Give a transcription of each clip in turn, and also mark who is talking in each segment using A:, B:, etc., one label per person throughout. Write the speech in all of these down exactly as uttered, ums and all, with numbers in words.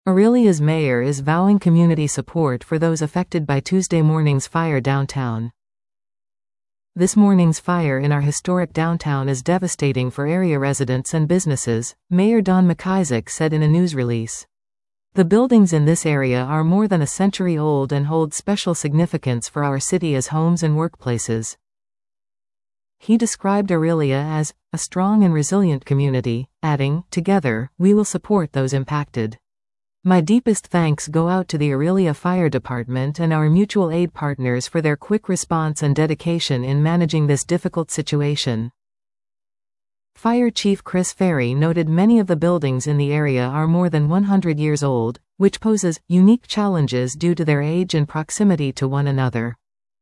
A: Aurelia's mayor is vowing community support for those affected by Tuesday morning's fire downtown. This morning's fire in our historic downtown is devastating for area residents and businesses, Mayor Don McIsaac said in a news release. The buildings in this area are more than a century old and hold special significance for our city as homes and workplaces. He described Aurelia as a strong and resilient community, adding, "Together, we will support those impacted. My deepest thanks go out to the Aurelia Fire Department and our mutual aid partners for their quick response and dedication in managing this difficult situation." Fire Chief Chris Ferry noted many of the buildings in the area are more than one hundred years old, which poses unique challenges due to their age and proximity to one another.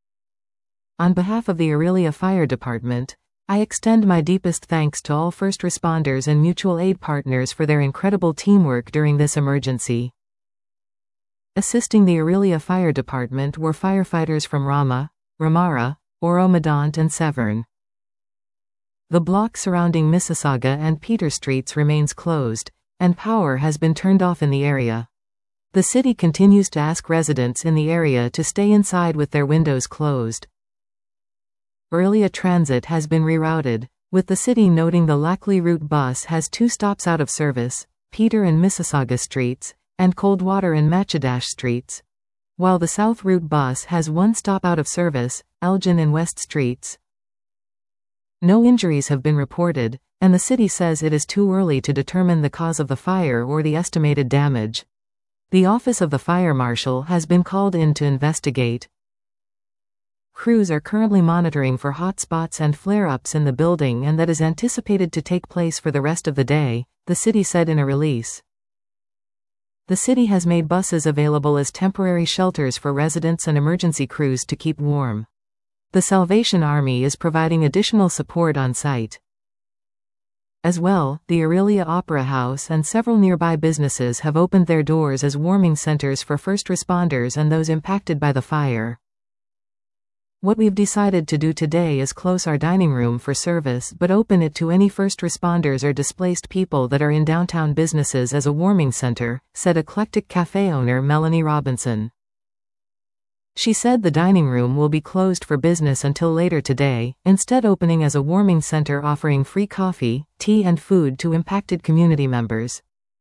A: On behalf of the Aurelia Fire Department, I extend my deepest thanks to all first responders and mutual aid partners for their incredible teamwork during this emergency. Assisting the Aurelia Fire Department were firefighters from Rama, Ramara, Oro-Medonte and Severn. The block surrounding Mississauga and Peter Streets remains closed, and power has been turned off in the area. The city continues to ask residents in the area to stay inside with their windows closed. Aurelia Transit has been rerouted, with the city noting the Lackley route bus has two stops out of service, Peter and Mississauga Streets, and Coldwater and Matchedash Streets, while the South route bus has one stop out of service, Elgin and West Streets. No injuries have been reported, and the city says it is too early to determine the cause of the fire or the estimated damage. The Office of the Fire Marshal has been called in to investigate. Crews are currently monitoring for hotspots and flare-ups in the building, and that is anticipated to take place for the rest of the day, the city said in a release. The city has made buses available as temporary shelters for residents and emergency crews to keep warm. The Salvation Army is providing additional support on site. As well, the Aurelia Opera House and several nearby businesses have opened their doors as warming centers for first responders and those impacted by the fire. What we've decided to do today is close our dining room for service but open it to any first responders or displaced people that are in downtown businesses as a warming center, said Eclectic Cafe owner Melanie Robinson. She said the dining room will be closed for business until later today, instead opening as a warming center offering free coffee, tea and food to impacted community members.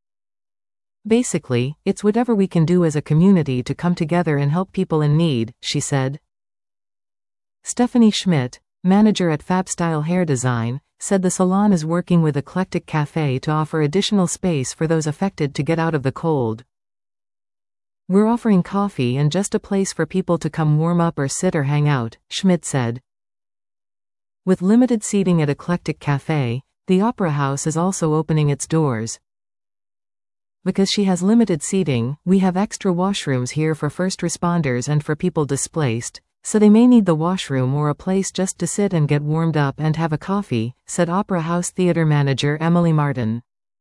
A: Basically, it's whatever we can do as a community to come together and help people in need, she said. Stephanie Schmidt, manager at Fabstyle Hair Design, said the salon is working with Eclectic Cafe to offer additional space for those affected to get out of the cold. We're offering coffee and just a place for people to come warm up or sit or hang out, Schmidt said. With limited seating at Eclectic Cafe, the Opera House is also opening its doors. Because she has limited seating, we have extra washrooms here for first responders and for people displaced, so they may need the washroom or a place just to sit and get warmed up and have a coffee, said Opera House theater manager Emily Martin.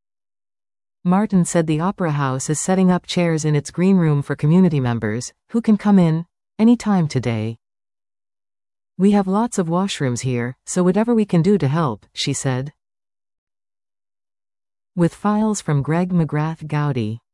A: Martin said the Opera House is setting up chairs in its green room for community members, who can come in any time today. We have lots of washrooms here, so whatever we can do to help, she said. With files from Greg McGrath Gowdy.